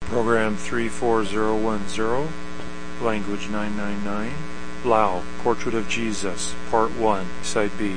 Program 34010, Language 999, Lao, Portrait of Jesus, Part 1, Side B.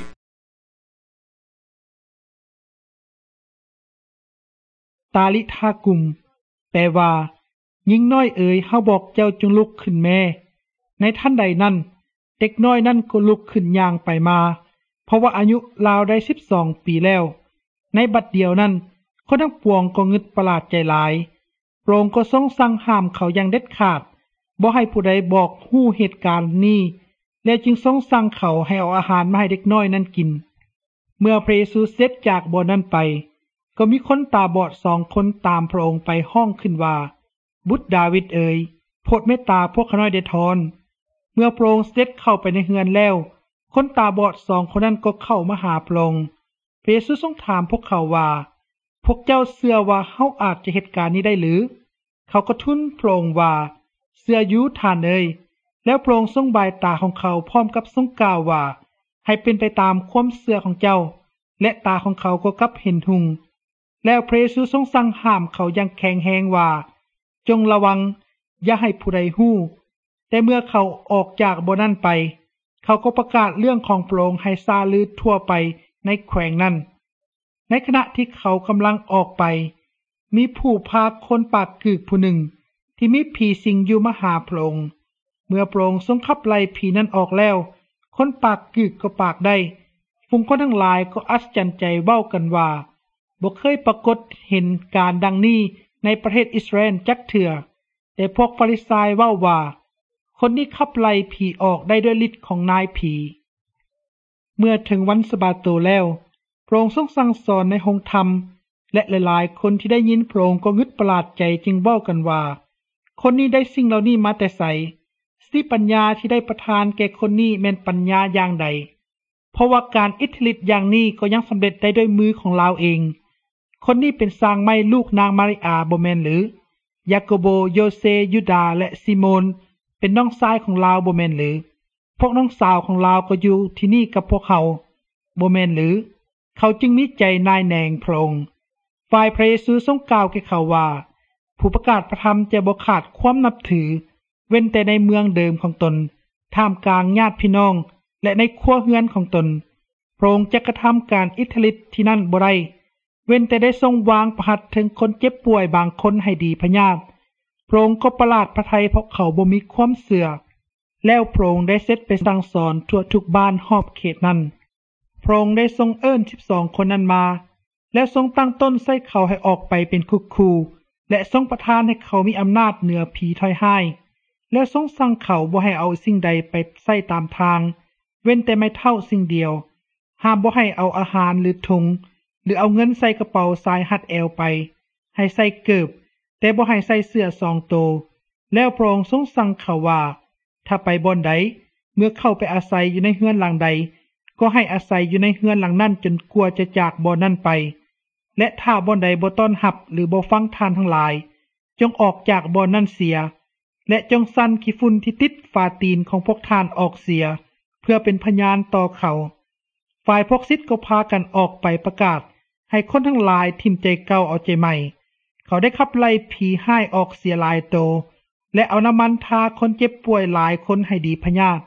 ตาลิทากุมแปลว่าหญิงน้อยเอ๋ยเฮาบอกเจ้าจงลุกขึ้นแม่ในท่านใดนั้นเด็กน้อยนั้นก็ลุกขึ้นย่างไปมาเพราะว่าอายุราวได้12 ปีแล้วในบัดเดียวนั้นคนทั้งปวงก็งึดประหลาดใจหลายพระองค์ก็ทรงสั่งห้ามเขาอย่างเด็ดขาดบ่ให้ผู้ใดบอกฮู้เหตุการณ์นี้และจึงทรงสั่งเขาให้เอาอาหารมาให้เด็กน้อยนั้นกินเมื่อพระเยซูเสร็จจากบ่อนั้นไปก็มีคนตาบอด2 คนตามพระองค์ไปห้องขึ้นว่าบุตรดาวิดเอ๋ยโปรดเมตตาพวกข้าน้อยได้ทอนเมื่อพระองค์เสด็จเข้าไปในเฮือนแล้วคนตาบอด2 คนนั้นก็เข้ามาหาพระองค์พระเยซูทรงถามพวกเขาว่าพวกเจ้าเชื่อว่าเฮาอาจจะเหตุการณ์นี้ได้หรือเขาก็ทูลพระองค์ว่าเชื่ออยู่ท่านเอ๋ยแล้วพระองค์ทรงบายตาของเขาพร้อมกับทรงกล่าวว่าให้เป็นไปตามความเชื่อของเจ้าและตาของเขาก็กลับเห็นหุงแล้วพระเยซูทรงสั่งห้ามเขาอย่างแข็งแรงว่าจงระวังอย่าให้ผู้ใดฮู้แต่เมื่อเขาออกจากบ่อนั้นไปเขาก็ประกาศเรื่องของพระองค์ให้ซาลือทั่วไปในแขวงนั้นในขณะที่เขากำลังออกไปมีผู้พาคนปากกึกผู้หนึ่งที่มีผีสิงอยู่มาหาพระองค์เมื่อพระองค์ทรงขับไล่ผีนั้นออกแล้วคนปากกึกก็ปากได้ฝูงคนทั้งหลายก็อัศจรรย์ใจเว้ากันว่าบ่เคยปรากฏเห็นการดังนี้ในประเทศอิสราเอลจักเทื่อแต่พวกฟาริสายเว้าว่าคนนี้ขับไล่ผีออกได้ด้วยฤทธิ์ของนายผีเมื่อถึงวันสะบาโตแล้วพระองค์ทรงสั่งสอนในห้องธรรมและหลายๆคนที่ได้ยินพระองค์ก็งึดประหลาดใจจึงเว้ากันว่าคนนี้ได้สิ่งเหล่านี้มาแต่ไสสิปัญญาที่ได้ประทานแก่คนนี้แม่นปัญญาอย่างใดเพราะว่าการอิทธิฤทธิ์อย่างนี้ก็ยังสำเร็จได้ด้วยมือของเราเองคนนี้เป็นสร้างไม้ลูกนางมาริอาบ่แม่นหรือยากโบโยเซยูดาและซิโมนเป็นน้องชายของเราบ่แม่นหรือพวกน้องสาวของเราก็อยู่ที่นี่กับพวกเขาบ่แม่นหรือเขาจึงมีใจนายแหนงพระองค์ฝ่ายพระเยซูทรงกล่าวแก่เขาว่าผู้ประกาศพระธรรมจะบ่ขาดความนับถือเว้นแต่ในเมืองเดิมของตนท่ามกลางญาติพี่น้องและในครัวเรือนของตนพระองค์จะกระทำการอิทธิฤทธิ์ที่นั่นบ่ได้เว้นแต่ได้ทรงวางพระหัตถ์ถึงคนเจ็บป่วยบางคนให้ดีพยาธิพระองค์ก็ประหลาดพระทัยเพราะเขาบ่มีความเชื่อแล้วพระองค์ได้เสด็จไปสั่งสอนทั่วทุกบ้านรอบเขตนั้นพระองค์ได้ทรงเอิ้น12 คนนั้นมาแล้วทรงตั้งต้นใส่เขาให้ออกไปเป็นคุและทรงประทานให้เขามีอำนาจเหนือผีถอยห้ายแล้วทรงสั่งเขาบ่ให้เอาสิ่งใดไปใส่ตามทางเว้นแต่ไม้เท่าสิ่งเดียวห้ามบ่ให้เอาอาหารหรือถุงหรือเอาเงินใส่กระเป๋าสายหัดแอวไปให้ใส่เกิบแต่บ่ให้ใส่เสื้อ2 โตแล้วพระองค์ทรงสั่งเขาว่าถ้าไปบ่อนใดเมื่อเข้าไปอาศัยอยู่ในเฮือนหลังใดก็ให้อาศัยอยู่ในเฮือนหลังนั้นจนกลัวจะจากบ่อนนั้นไปและถ้าบ่อนใดบ่ต้อนรับหรือบ่ฟังท่านทั้งหลายจงออกจากบ่อนนั้นเสียและจงสั่นขี้ฝุ่นที่ติดฝ่าตีนของพวกท่านออกเสียเพื่อเป็นพยานต่อเขาฝ่ายพวกศิษย์ก็พากันออกไปประกาศให้คนทั้งหลายทิ่มใจเก่าเอาใจใหม่เขาได้ขับไล่ผีห้ายออกเสียหลายโตและเอาน้ำมันทาคนเจ็บป่วยหลายคนให้ดีพยาธิ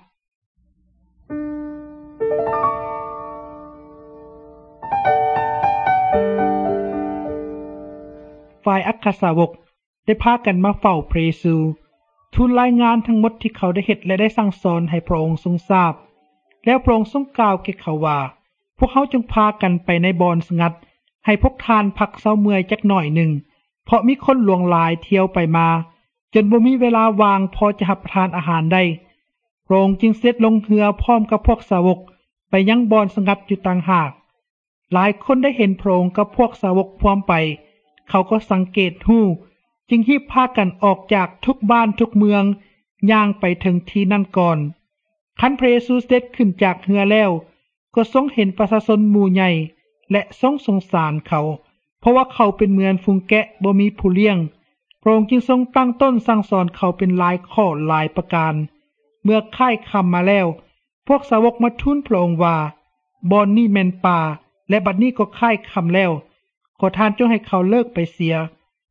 ฝ่ายอัครสาวกได้พากันมาเฝ้าพระเยซูทูลรายงานทั้งหมดที่เขาได้เฮ็ดและได้สั่งสอนให้พระองค์ทรงทราบแล้วพระองค์ทรงกล่าวแก่เขาว่าพวกเขาจงพากันไปในบ่อนสงัดให้พวกทานพักเซาเมื่อยจักหน่อยหนึ่งเพราะมีคนหลวงหลายเที่ยวไปมาจนบ่มีเวลาวางพอจะรับประทานอาหารได้พระองค์จึงเสด็จลงเรือพร้อมกับพวกสาวกไปยังบ่อนสงัดอยู่ต่างหากหลายคนได้เห็นพระองค์กับพวกสาวกพร้อมไปเขาก็สังเกตฮู้จึงรีบพากันออกจากทุกบ้านทุกเมืองย่างไปถึงที่นั่นก่อนคันพระเยซูเสด็จขึ้นจากเรือแล้วก็ทรงเห็นประชาชนหมู่ใหญ่และทรงสงสารเขาเพราะว่าเขาเป็นเหมือนฝูงแกะบ่มีผู้เลี้ยงพระองค์จึงทรงตั้งต้นสั่งสอนเขาเป็นหลายข้อหลายประการเมื่อค่ายค่ำมาแล้วพวกสาวกมาทูลพระองค์ว่าบ่อนนี้แม่นป่าและบัดนี้ก็ค่ายค่ำแล้วขอท่านจงให้เขาเลิกไปเสียพ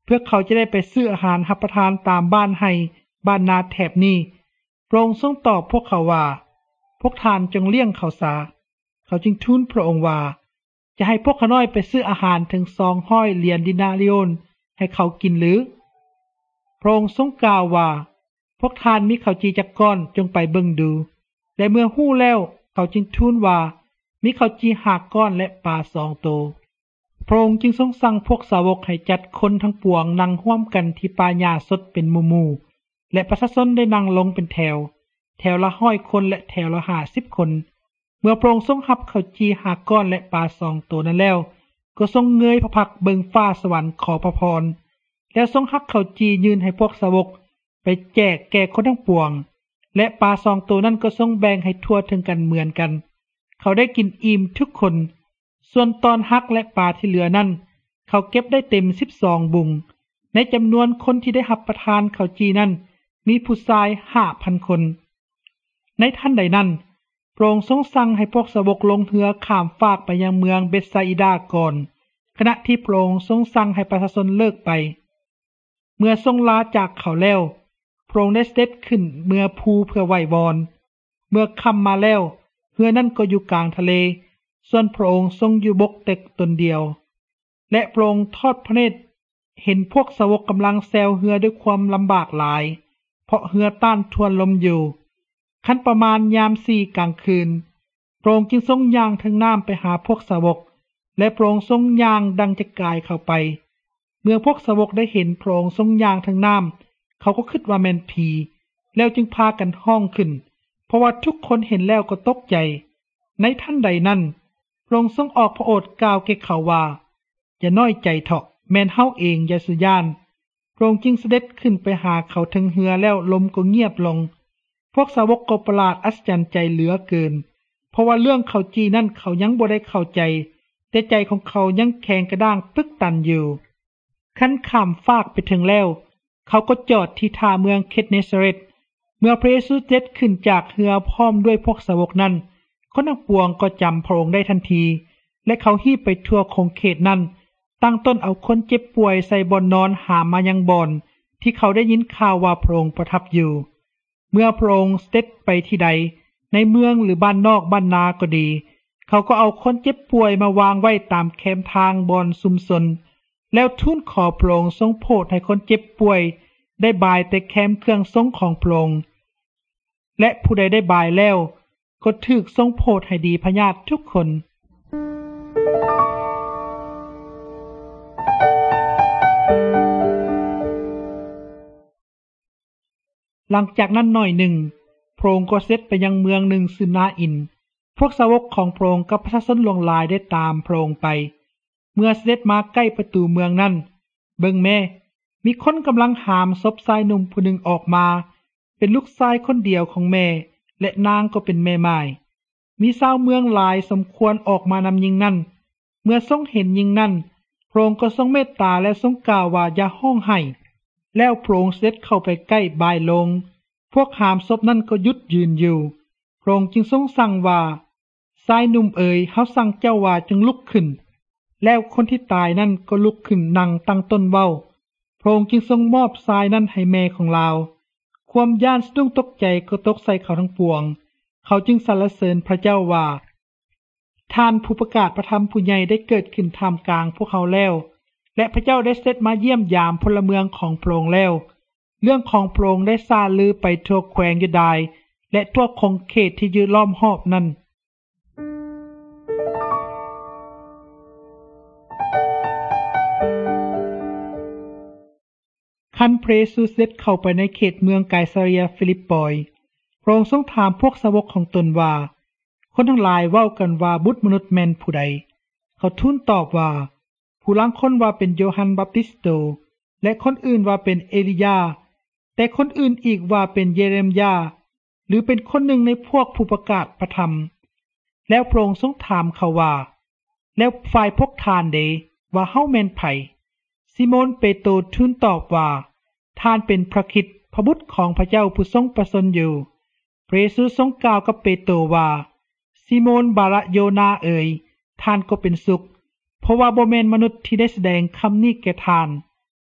พื่อเขาจะได้ไปซื้ออาหารรับประทานตามบ้านให้บ้านนาแถบนี้พระองค์ทรงตอบพวกเขาว่าพวกท่านจงเลี้ยงเขาซะเขาจึงทูลพระองค์ว่าจะให้พวกขน้อยไปซื้ออาหารถึง200เหรียญดินาริโอนให้เขากินหรือพระองค์ทรงกล่าวว่าพวกท่านมีข้าวจีจักก้อนจงไปเบิ่งดูและเมื่อฮู้แล้วเขาจึงทูลว่ามีข้าวจี5ก้อนและปลา2โตวพระองค์จึงทรงสั่งพวกสาวกให้จัดคนทั้งปวงนั่งร่วมกันที่ป่าหญ้าสดเป็นหมู่ๆและประชาชนได้นั่งลงเป็นแถวละ100คนและแถวละ50คนเมื่อพระองค์ทรงรับข้าวจี5ก้อนและปลา2โตวนั้นแล้วก็ทรงเงยพระพักเบิ่งฟ้าสวรรค์ขอพระพรแล้วทรงหักข้าวจียืนให้พวกสาวกไปแจกแก่คนทั้งปวงและปลา2โตวนั้นก็ทรงแบ่งให้ทั่วถึงกันเหมือนกันเขาได้กินอิ่มทุกคนส่วนตอนหักและปลาที่เหลือนั้นเขาเก็บได้เต็ม12บุงในจำนวนคนที่ได้รับประทานข้าวจีนั้นมีผู้ชาย 5,000 คนในทันใดนั้นพระองค์ทรงสั่งให้พวกสาวกลงเรือข้ามฟากไปยังเมืองเบธไซดาก่อนขณะที่พระองค์ทรงสั่งให้ประชาชนเลิกไปเมื่อทรงลาจากเขาแล้วพระองค์ได้เสด็จขึ้นเมื่อภูเพื่อไหว้วอนเมื่อค่ำมาแล้วเรือนั้นก็อยู่กลางทะเลส่วนพระองค์ทรงอยู่บกแต่ตนเดียวและพระองค์ทอดพระเนตรเห็นพวกสาวกกำลังแซวเรือด้วยความลำบากหลายเพราะเรือต้านทวนลมอยู่คันประมาณยาม4กลางคืนพระองค์จึงทรงย่างทางน้ำไปหาพวกสาวกและพระองค์ทรงย่างดังจะกายเข้าไปเมื่อพวกสาวกได้เห็นพระองค์ทรงย่างทางน้ำเขาก็คิดว่าแม่นผีแล้วจึงพากันห้องขึ้นเพราะว่าทุกคนเห็นแล้วก็ตกใจในทันใดนั้นพระองค์ทรงออกพระโอษฐ์กล่าวแก่เขาว่าอย่าน้อยใจเถาะแม่นเฮาเองอย่าสุย่านพระองค์จึงเสด็จขึ้นไปหาเขาถึงเรือแล้วลมก็เงียบลงพวกสาวกก็ประหลาดอัศจรรย์ใจเหลือเกินเพราะว่าเรื่องข้าวจีนั่นเขายังบ่ได้เข้าใจแต่ใจของเขายังแข็งกระด้างตึกตันอยู่คันข้ามฟากไปถึงแล้วเขาก็จอดที่ท่าเมืองเคทเนซาเร็ตเมื่อพระเยซูเสด็จขึ้นจากเรือพร้อมด้วยพวกสาวกนั้นคนทั้งปวงก็จำพระองค์ได้ทันทีและเขาฮีบไปทั่วคงเขตนั้นตั้งต้นเอาคนเจ็บป่วยใส่บ่อนนอนหามมายังบ่อนที่เขาได้ยินข่าวว่าพระองค์ประทับอยู่เมื่อพระองค์เสด็จไปที่ใดในเมืองหรือบ้านนอกบ้านนาก็ดีเขาก็เอาคนเจ็บป่วยมาวางไว้ตามแคมทางบ่อนซุมซนแล้วทูลขอพระองค์ทรงโปรดให้คนเจ็บป่วยได้บายแต่แคมเครื่องทรงของพระองค์และผู้ใดได้บายแล้วก็ถูกทรงโปรดให้ดีพญาติทุกคนหลังจากนั้นหน่อยหนึ่งพระองค์ก็เสด็จไปยังเมืองหนึ่งชื่อนาอินพวกสาวกของพระองค์กับประชาชนหลวงหลายได้ตามพระองค์ไปเมื่อเสด็จมาใกล้ประตูเมืองนั้นเบิ่งแม่มีคนกำลังหามศพชายหนุ่มผู้หนึ่งออกมาเป็นลูกชายคนเดียวของแม่และนางก็เป็นแม่ม่ายมีชาวเมืองหลายสมควรออกมานำหญิงนั้นเมื่อทรงเห็นหญิงนั้นพระองค์ก็ทรงเมตตาและทรงกล่าวว่าอย่าห้องไห้แล้วพระองค์เสด็จเข้าไปใกล้บายลงพวกหามศพนั้นก็หยุดยืนอยู่พระองค์จึงทรงสั่งว่าชายหนุ่มเอ๋ยเฮาสั่งเจ้าว่าจงลุกขึ้นแล้วคนที่ตายนั้นก็ลุกขึ้นนั่งตั้งต้นเว้าพระองค์จึงทรงมอบชายนั้นให้แม่ของเราความย่านสะดุ้งตกใจก็ตกใส่เขาทั้งปวงเขาจึงสรรเสริญพระเจ้าว่าท่านผู้ประกาศพระธรรมผู้ใหญ่ได้เกิดขึ้นท่ามกลางพวกเขาแล้วและพระเจ้าได้เสด็จมาเยี่ยมยามพลเมืองของพระองค์แล้วเรื่องของพระองค์ได้ซาลือไปทั่วแคว้นยูดาห์และทั่วคงเขตที่ยืนล้อมรอบนั้นคันพระเยซูเสด็จเข้าไปในเขตเมืองไกซาเรียฟิลิปปอยพระองค์ทรงถามพวกสาวกของตนว่าคนทั้งหลายเว้ากันว่าบุตรมนุษย์แม่นผู้ใดเขาทูลตอบว่าผู้ลางคนว่าเป็นโยฮันบัพติสโตและคนอื่นว่าเป็นเอลียาแต่คนอื่นอีกว่าเป็นเยเรมยาหรือเป็นคนหนึ่งในพวกผู้ประกาศพระธรรมแล้วพระองค์ทรงถามเขาว่าแล้วฝ่ายพวกทานเดว่าเฮาแม่นไผซิโมนเปโตรทูลตอบว่าท่านเป็นพระคริสต์พระบุตรของพระเจ้าผู้ทรงประชนอยู่พระเยซูทรงกล่าวกับเปโตรว่าซิโมนบาระโยนาเอ๋ยท่านก็เป็นสุขเพราะว่าบ่แม่นมนุษย์ที่ได้แสดงคำนี้แก่ท่าน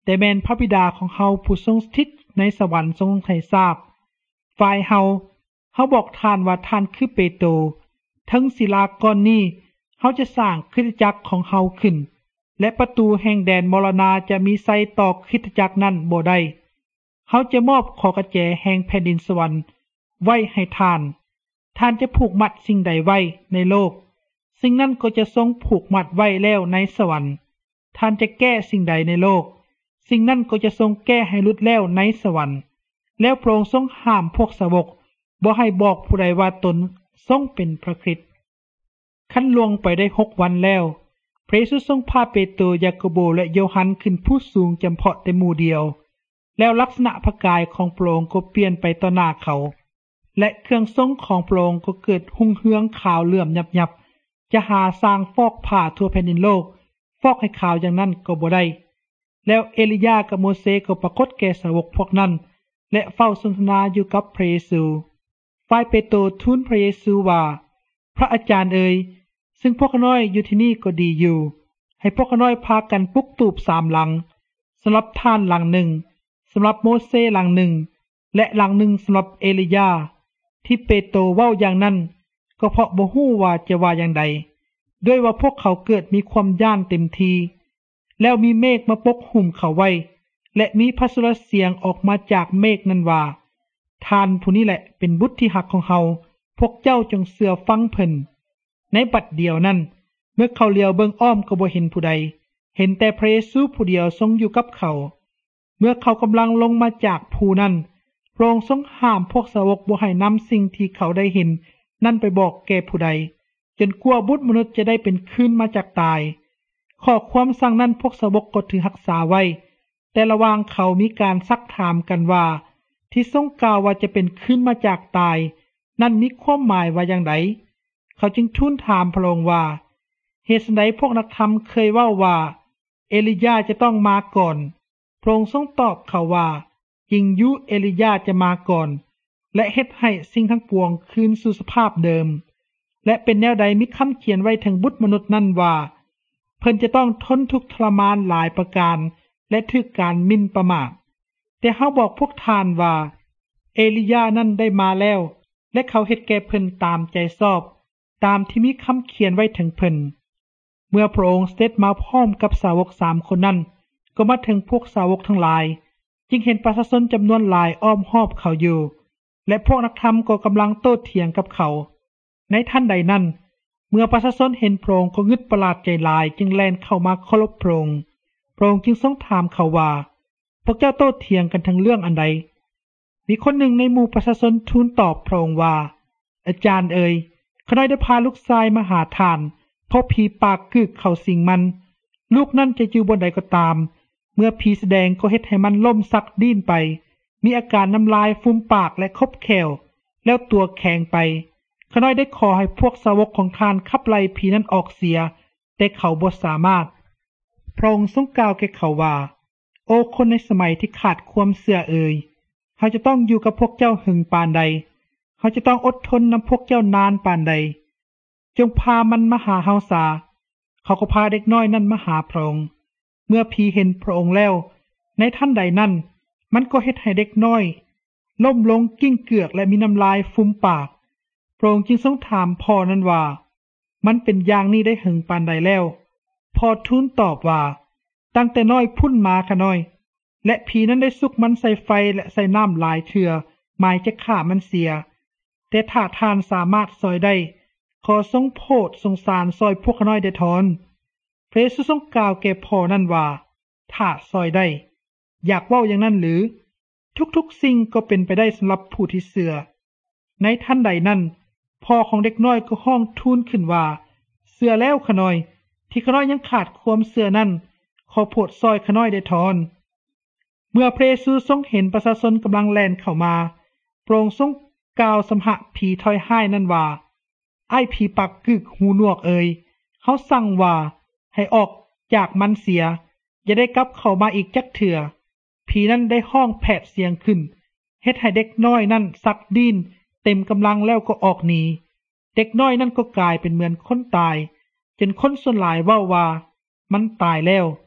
แต่แม่นพระบิดาของเฮาผู้ทรงสถิตในสวรรค์ทรงให้ทราบฝ่ายเฮาบอกท่านว่าท่านคือเปโตรทั้งศิลาก้อนนี้เฮาจะสร้างคริสตจักรของเฮาขึ้นและประตูแห่งแดนมรณาจะมีไซต่อคริสตจักรนั้นบ่ได้เฮาจะมอบขอกระแจแห่งแผ่นดินสวรรค์ไว้ให้ท่านจะผูกมัดสิ่งใดไว้ในโลกสิ่งนั้นก็จะทรงผูกมัดไว้แล้วในสวรรค์ท่านจะแก้สิ่งใดในโลกสิ่งนั้นก็จะทรงแก้ให้หลุดแล้วในสวรรค์แล้วพระองค์ทรงห้ามพวกสาวกบ่ให้บอกผู้ใดว่าตนทรงเป็นพระคริสต์ขั้นล่วงไปได้6 วันแล้วพระเยซูทรงพาเปโตรยากโบและโยฮันขึ้นผู้สูงจำเพาะแต่หมู่เดียวแล้วลักษณะพระกายของพระองค์ก็เปลี่ยนไปต่อหน้าเขาและเครื่องทรงของพระองค์ก็เกิดหุ่งเฮืองขาวเหลื่อมยับจะหาสร้างฟอกผ้าทั่วแผ่นดินโลกฟอกให้ขาวอย่างนั้นก็บ่ได้แล้วเอลียากับโมเสสก็ปรากฏแก่สาวกพวกนั้นและเฝ้าสนทนาอยู่กับพระเยซูฝ่ายเปโตรทูลพระเยซูว่าพระอาจารย์เอ๋ยซึ่งพวกน้อยอยู่ที่นี่ก็ดีอยู่ให้พวกน้อยพากันปลุกตูบ3 หลังสำหรับท่านหลังหนึ่งสำหรับโมเสสหลังหนึ่งและหลังหนึ่งสำหรับเอลียาที่เปโตรเว้าอย่างนั้นก็เพราะบ่ฮู้ว่าจะว่าอย่างใดด้วยว่าพวกเขาเกิดมีความย่านเต็มทีแล้วมีเมฆมาปกหุ้มเขาไว้และมีพระสุรเสียงออกมาจากเมฆนั้นว่าท่านผู้นี้แหละเป็นบุตรที่หักของเฮาพวกเจ้าจงเชื่อฟังเพิ่นในบัดเดียวนั้นเมื่อเขาเลียวเบิ่งอ้อมก็บ่เห็นผู้ใดเห็นแต่พระเยซูผู้เดียวทรงอยู่กับเขาเมื่อเขากำลังลงมาจากภูนั้นพระองค์ทรงห้ามพวกสาวกบ่ให้นำสิ่งที่เขาได้เห็นนั่นไปบอกแก่ผู้ใดจนกว่าบุตรมนุษย์จะได้เป็นคืนมาจากตายข้อความสั่งนั้นพวกสาวกก็ถือรักษาไว้แต่ระหว่างเขามีการซักถามกันว่าที่ทรงกล่าวว่าจะเป็นคืนมาจากตายนั่นมีความหมายว่าอย่างไรเขาจึงทูลถามพระองค์ว่าเหตุใดพวกนักธรรมเคยเว้าว่าเอลียาจะต้องมาก่อนพระองค์ทรงตอบเขาว่าจริงอยู่เอลียาจะมาก่อนและเฮ็ดให้สิ่งทั้งปวงคืนสู่สภาพเดิมและเป็นแนวใดมีคำเขียนไว้ถึงบุตรมนุษย์นั่นว่าเพิ่นจะต้องทนทุกข์ทรมานหลายประการและถูกการหมิ่นประมาทแต่เฮาบอกพวกทานว่าเอลียานั้นได้มาแล้วและเขาเฮ็ดแก่เพิ่นตามใจชอบตามที่มีคำเขียนไว้ถึงเพิ่นเมื่อพระองค์เสด็จมาพร้อมกับสาวก3 คนนั้นก็มาถึงพวกสาวกทั้งหลายจึงเห็นประชาชนจำนวนหลายอ้อมรอบเขาอยู่และพวกนักธรรมก็กำลังโต้เถียงกับเขาในท่านใดนั้นเมื่อประชาชนเห็นพระองค์ก็งึดประหลาดใจหลายจึงแล่นเข้ามาเคารพพระองค์จึงทรงถามเขาว่าพวกเจ้าโต้เถียงกันทั้งเรื่องอันใดมีคนหนึ่งในหมู่ประชาชนทูลตอบพระองค์ว่าอาจารย์เอ๋ยข้าน้อยได้พาลูกชายมาหาท่านเพราะผีปากกึกเข้าสิงมันลูกนั่นจะอยู่บนใดก็ตามเมื่อผีแสดงก็เฮ็ดให้มันล่มสักดิ้นไปมีอาการน้ำลายฟูมปากและคบแขวแล้วตัวแข็งไปข้าน้อยได้ขอให้พวกสาวกของท่านขับไล่ผีนั้นออกเสียแต่เขาบ่สามารถพระองค์ทรงกล่าวแก่เขาว่าโอ้คนในสมัยที่ขาดความเชื่อเอ่ยเขาจะต้องอยู่กับพวกเจ้าหึงปานใดเขาจะต้องอดทนนำพวกเจ้านานปานใดจงพามันมาหาเฮาซาเขาก็พาเด็กน้อยนั้นมาหาพระองค์เมื่อผีเห็นพระองค์แล้วในท่านใดนั้นมันก็เฮ็ดให้เด็กน้อยล้มลงกิ้งเกือกและมีน้ำลายฟูมปากพระองค์จึงทรงถามพ่อนั้นว่ามันเป็นอย่างนี้ได้หึงปานใดแล้วพ่อทูลตอบว่าตั้งแต่น้อยพุ่นมาค่ะน้อยและผีนั้นได้สุกมันใส่ไฟและใส่น้ำหลายเทื่อหมายจะฆ่ามันเสียแต่ถ้าท่านสามารถซอยได้ขอทรงโปรดสงสารซอยพวกน้อยได้ทอนพระเยซูทรงกล่าวแก่พ่อนั้นว่าถ้าซอยได้อยากเว้าอย่างนั้นหรือทุกๆสิ่งก็เป็นไปได้สำหรับผู้ที่เชื่อในท่านใดนั้นพ่อของเด็กน้อยก็ห้องทูลขึ้นว่าเชื่อแล้วขะน้อยที่ขะน้อยยังขาดความเชื่อนั้นขอโปรดซอยขะน้อยได้ทอนเมื่อพระเยซูทรงเห็นประชาชนกำลังแล่นเข้ามาพระองค์ทรงกล่าวสำหะผีถอยห้ายนั้นว่าไอ้ผีปักกึกหูหนวกเอ่ยเขาสั่งว่าให้ออกจากมันเสียอย่าได้กลับเข้ามาอีกจักเถื่อผีนั้นได้ห้องแผดเสียงขึ้นเฮ็ดให้เด็กน้อยนั้นสักดิ้นเต็มกำลังแล้วก็ออกหนีเด็กน้อยนั้นก็กลายเป็นเหมือนคนตายจนคนส่วนหลายเว้าว่ามันตายแล้ว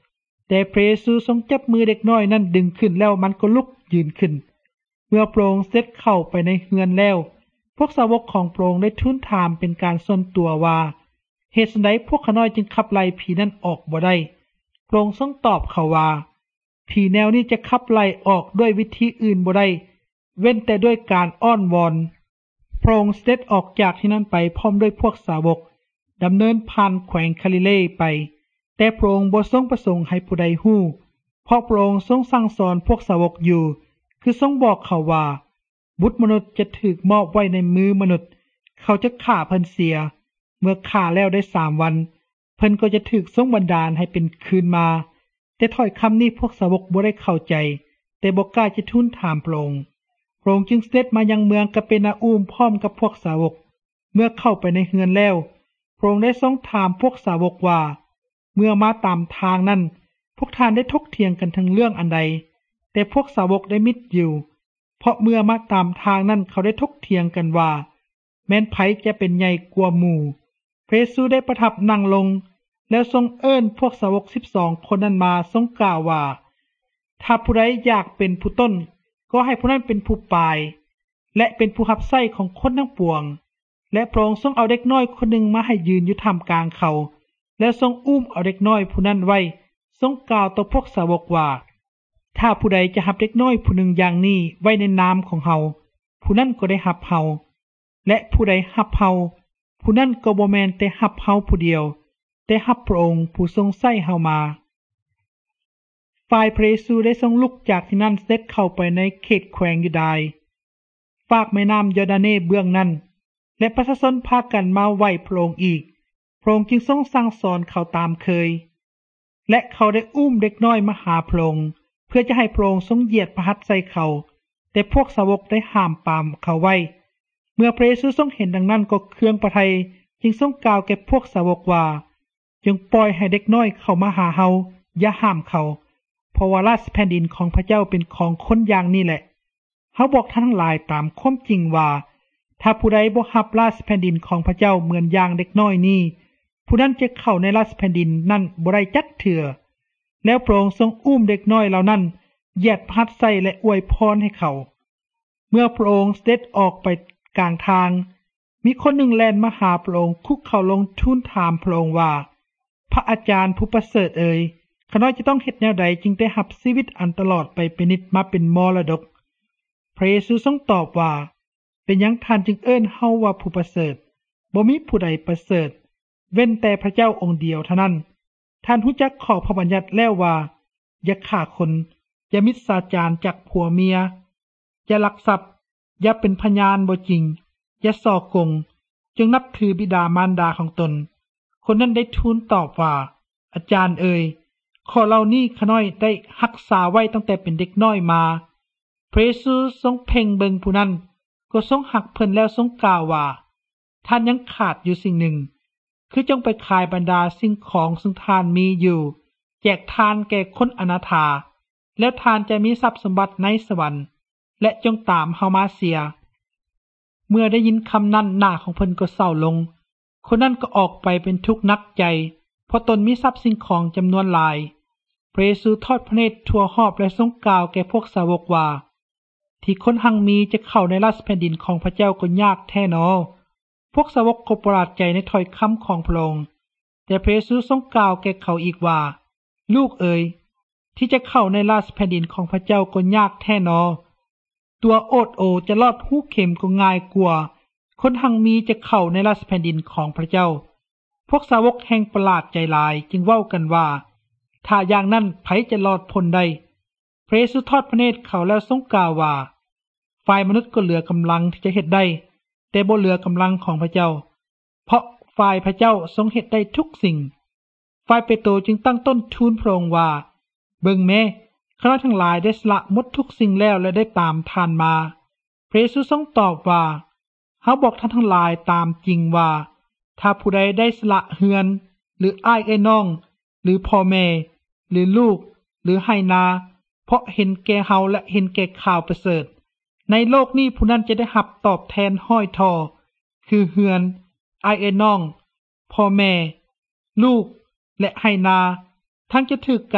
แต่พระเยซูทรงจับมือเด็กน้อยนั้นดึงขึ้นแล้วมันก็ลุกยืนขึ้นเมื่อพระองค์เสด็จเข้าไปในเรือนแล้วพวกสาวกของพระองค์ได้ทูลถามเป็นการส่วนตัวว่าเหตุไฉนพวกข้าน้อยจึงขับไล่ผีนั้นออกบ่ได้พระองค์ทรงตอบเขาว่าผีแนวนี้จะขับไล่ออกด้วยวิธีอื่นบ่ได้เว้นแต่ด้วยการอ้อนวอนพระองค์เสด็จออกจากที่นั้นไปพร้อมด้วยพวกสาวกดำเนินผ่านแขวงคาลิเลไปแต่พระองค์บ่ทรงประสงค์ให้ผู้ใดฮู้เพราะพระองค์ทรงสั่งสอนพวกสาวกอยู่คือทรงบอกเขาว่าบุตรมนุษย์จะถูกมอบไว้ในมือมนุษย์เขาจะฆ่าเพิ่นเสียเมื่อฆ่าแล้วได้3 วันเพิ่นก็จะถูกทรงบันดาลให้เป็นคืนมาแต่ถ้อยคำนี้พวกสาวกบ่ได้เข้าใจแต่บ่กล้าจะทูลถามพระองค์พระองค์จึงเสด็จมายังเมืองกาเปนาอูมพร้อมกับพวกสาวกเมื่อเข้าไปในเรือนแล้วพระองค์ได้ทรงถามพวกสาวกว่าเมื่อมาตามทางนั้นพวกท่านได้ถกเถียงกันทั้งเรื่องอันใดแต่พวกสาวกได้มิดอยู่เพราะเมื่อมาตามทางนั้นเขาได้ถกเถียงกันว่าแม้นไผจะเป็นใหญ่กว่าหมู่พระเยซูได้ประทับนั่งลงแล้วทรงเอิ้นพวกสาวก12 คนนั้นมาทรงกล่าวว่าถ้าผู้ใดอยากเป็นผู้ต้นก็ให้ผู้นั้นเป็นผู้ปลายและเป็นผู้รับใช้ของคนทั้งปวงและพระองค์ทรงเอาเด็กน้อยคนหนึ่งมาให้ยืนอยู่ท่ามกลางเขาแล้วทรงอุ้มเอาเด็กน้อยผู้นั้นไว้ทรงกล่าวต่อพวกสาวกว่าถ้าผู้ใดจะรับเด็กน้อยผู้หนึ่งอย่างนี้ไว้ในนามของเฮาผู้นั้นก็ได้รับเฮาและผู้ใดรับเฮาผู้นั้นก็บ่แม่นแต่รับเฮาผู้เดียวแต่รับพระองค์ผู้ทรงใช้เฮามาฝ่ายพระเยซูได้ทรงลุกจากที่นั้นเสด็จเข้าไปในเขตแขวงยูดาห์ฝากแม่น้ำยอร์ดาเนเบื้องนั้นและประชาชนพากันมาไหว้พระองค์อีกพระองค์จึงทรงสั่งสอนเขาตามเคยและเขาได้อุ้มเด็กน้อยมาหาพระองค์เพื่อจะให้พระองค์ทรงเหยียดพระหัตถ์ใส่เขาแต่พวกสาวกได้ห้ามปรามเขาไว้เมื่อพระเยซูทรงเห็นดังนั้นก็เคืองพระทัยจึงทรงกล่าวแก่พวกสาวกว่าจงปล่อยให้เด็กน้อยเข้ามาหาเฮาอย่าห้ามเขาเพราะว่าราชแผ่นดินของพระเจ้าเป็นของคนอย่างนี้แหละเฮาบอกท่านทั้งหลายตามความจริงว่าถ้าผู้ใดบ่รับราชแผ่นดินของพระเจ้าเหมือนอย่างเด็กน้อยนี้ผู้นั้นจะเข้าในราชแผ่นดินนั้นบ่ได้จักเถื่อแล้วพระองค์ทรงอุ้มเด็กน้อยเหล่านั้นเหยียดพระหัตถ์ใส่และอวยพรให้เขาเมื่อพระองค์เสด็จออกไปกลางทางมีคนหนึ่งแล่นมาหาพระองค์คุกเข่าลงทูลถามพระองค์ว่าพระอาจารย์ผู้ประเสริฐเอ๋ยข้าน้อยจะต้องเฮ็ดแนวใดจึงได้รับชีวิตอันตลอดไปเป็นนิจมาเป็นมรดกพระเยซูทรงตอบว่าเป็นหยังท่านจึงเอิ้นเฮาว่าผู้ประเสริฐบ่มีผู้ใดประเสริฐเว้นแต่พระเจ้าองค์เดียวเท่านั้นท่านรู้จักข้อพระบัญญัติแล้วว่าอย่าฆ่าคนอย่ามิจฉาจารจากผัวเมียอย่าลักทรัพย์อย่าเป็นพยานบ่จริงอย่าส่อกงจงนับถือบิดามารดาของตนคนนั้นได้ทูลตอบว่าอาจารย์เอ่ยข้อเหล่านี้ข้าน้อยได้รักษาไว้ตั้งแต่เป็นเด็กน้อยมาพระเยซูทรงเพ่งเบิงผู้นั้นก็ทรงหักเพิ่นแล้วทรงกล่าวว่าท่านยังขาดอยู่สิ่งหนึ่งคือจงไปขายบรรดาสิ่งของซึ่งท่านมีอยู่แจกทานแก่คนอนาถาแล้วทานจะมีทรัพย์สมบัติในสวรรค์และจงตามเฮามาเสียเมื่อได้ยินคำนั้นหน้าของเพิ่นก็เศร้าลงคนนั้นก็ออกไปเป็นทุกข์นักใจเพราะตนมีทรัพย์สิ่งของจำนวนหลายพระเยซูทอดพระเนตรทั่วหอบและทรงกล่าวแก่พวกสาวกว่าที่คนหังมีจะเข้าในราชแผ่นดินของพระเจ้าก็ยากแท้หนอพวกสาวกก็ประหลาดใจในถ้อยคำของพระองค์แต่พระเยซูทรงกล่าวแก่เขาอีกว่าลูกเอ๋ยที่จะเข้าในราชแผ่นดินของพระเจ้าก็ยากแท้หนอตัวโอดโอจะลอดหูเข็มก็ง่ายกว่าคนหังมีจะเข้าในราชแผ่นดินของพระเจ้าพวกสาวกแห่งประหลาดใจหลายจึงเว้ากันว่าถ้าอย่างนั้นไผจะรอดพ้นได้พระเยซูทอดพระเนตรเขาแล้วทรงกล่าวว่าฝ่ายมนุษย์ก็เหลือกำลังที่จะเฮ็ดได้แต่บ่เหลือกำลังของพระเจ้าเพราะฝ่ายพระเจ้าทรงเฮ็ดได้ทุกสิ่งฝ่ายเปโตรจึงตั้งต้นทูลพระองค์ว่าเบิ่งแม่ข้าน้อยทั้งหลายได้สละหมดทุกสิ่งแล้วและได้ตามท่านมาพระเยซูทรงตอบว่าเฮาบอกท่านทั้งหลายตามจริงว่าถ้าผู้ใดได้สละเฮือนหรืออ้ายไอ้น้องหรือพ่อแม่หรือลูกหรือให้นาเพราะเห็นแก่เฮาและเห็นแก่ข่าวประเสริฐในโลกนี้ผู้นั้นจะได้รับตอบแทนห้อยทอคือเฮือนอ้ายไอ้น้องพ่อแม่ลูกและให้นาทั้งจะถูกการโค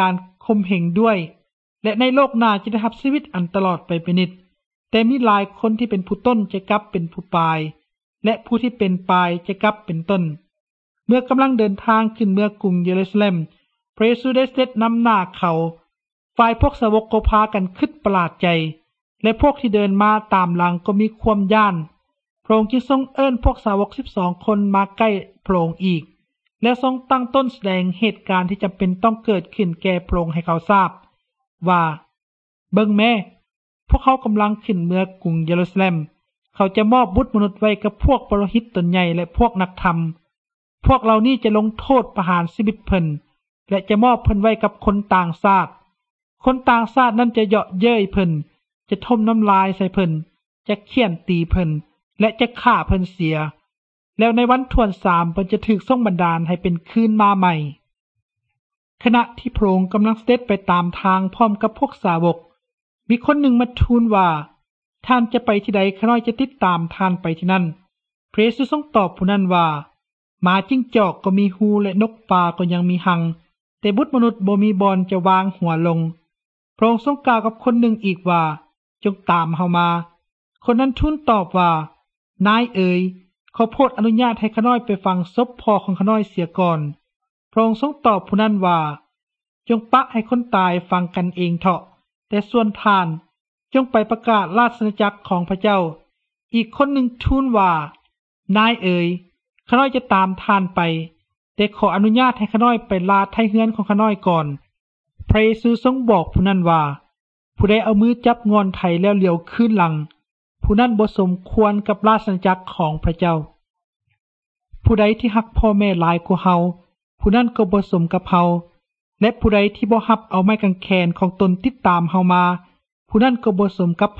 ข่มเหงด้วยและในโลกหน้าจะได้รับชีวิตอันตลอดไปเป็นนิจแต่มีหลายคนที่เป็นผู้ต้นจะกลับเป็นผู้ปลายและผู้ที่เป็นปลายจะกลับเป็นต้นเมื่อกำลังเดินทางขึ้นเมืองกรุงเยรูซาเล็มพระเยซูได้เสด็จนำหน้าเขาฝ่ายพวกสาวกก็พากันคิดประหลาดใจและพวกที่เดินมาตามหลังก็มีความย่านพระองค์จึงทรงเอิ้นพวกสาวก12คนมาใกล้พระองค์อีกและทรงตั้งต้นแสดงเหตุการณ์ที่จำเป็นต้องเกิดขึ้นแก่พระองค์ให้เขาทราบว่าเบิ่งแม่พวกเขากำลังขึ้นเมืองกรุงเยรูซาเล็มเขาจะมอบบุตรมนุษย์ไว้กับพวกปรหิตตนใหญ่และพวกนักธรรมพวกเหล่านี้จะลงโทษประหารชีวิตเพิ่นและจะมอบเพิ่นไว้กับคนต่างชาติคนต่างชาตินั้นจะเยาะเย้ยเพิ่นจะทมน้ำลายใส่เพิ่นจะเฆี่ยนตีเพิ่นและจะฆ่าเพิ่นเสียแล้วในวันทวน3เพิ่นจะถูกทรงบันดาลให้เป็นคืนมาใหม่ขณะที่พระองค์กำลังเสด็จไปตามทางพร้อมกับพวกสาวกมีคนหนึ่งมาทูลว่าท่านจะไปที่ใดข้าน้อยจะติดตามท่านไปที่นั่นพระเยซูทรงตอบผู้นั้นว่าหมาจิ้งจอกก็มีหูและนกปลาก็ยังมีหังแต่บุตรมนุษย์บ่มีบอนจะวางหัวลงพระองค์ทรงกล่าวกับคนหนึ่งอีกว่าจงตามเฮามาคนนั้นทูลตอบว่านายเอ๋ยขอโปรดอนุญาตให้ข้าน้อยไปฟังศพพ่อของข้าน้อยเสียก่อนพระองค์ทรงตอบผู้นั้นว่าจงปะให้คนตายฟังกันเองเถาะแต่ส่วนท่านจงไปประกาศราชอาณาจักรของพระเจ้าอีกคนหนึ่งทูลว่านายเอ๋ยข้าน้อยจะตามท่านไปแต่ขออนุญาตให้ข้าน้อยไปลาไทเฮือนของข้าน้อยก่อนพระเยซูทรงบอกผู้นั้นว่าผู้ใดเอามือจับงอนไถแล้วเหลียวคืนหลังผู้นั้นบ่สมควรกับราชอาณาจักรของพระเจ้าผู้ใดที่ฮักพ่อแม่หลายกว่าเฮาผู้นั้นก็บ่สมกับเฮาและผู้ใดที่บ่รับเอาไม้กางเขนของตนติดตามเฮามาผู้นั้นก็บ่สมกับ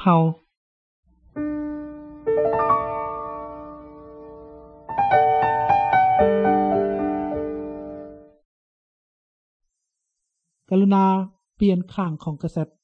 เฮากรุณาเปลี่ยนข้างของกษัตริย์